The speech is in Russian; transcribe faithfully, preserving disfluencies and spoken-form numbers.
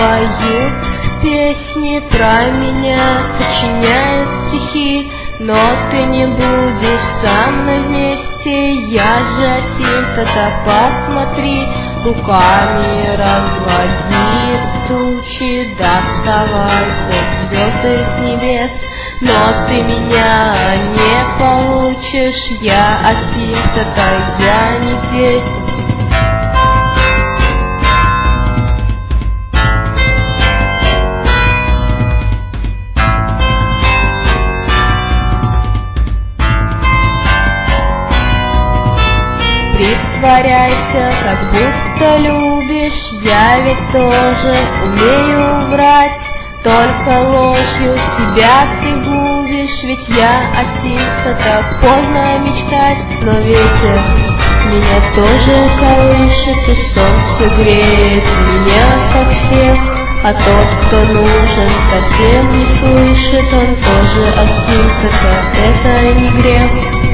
Поют песни про меня, сочиняют стихи, но ты не будешь со мной вместе. Я же асимптота, посмотри, руками разводи тучи, доставай хоть звезды с небес, но ты меня не получишь. Я асимптота, я не здесь. Притворяйся, как будто любишь, я ведь тоже умею врать. Только ложью себя ты губишь, ведь я асимптота, поздно мечтать. Но ветер меня тоже колышет, и солнце греет меня, как всех. А тот, кто нужен, совсем не слышит, он тоже асимптота, это не грех.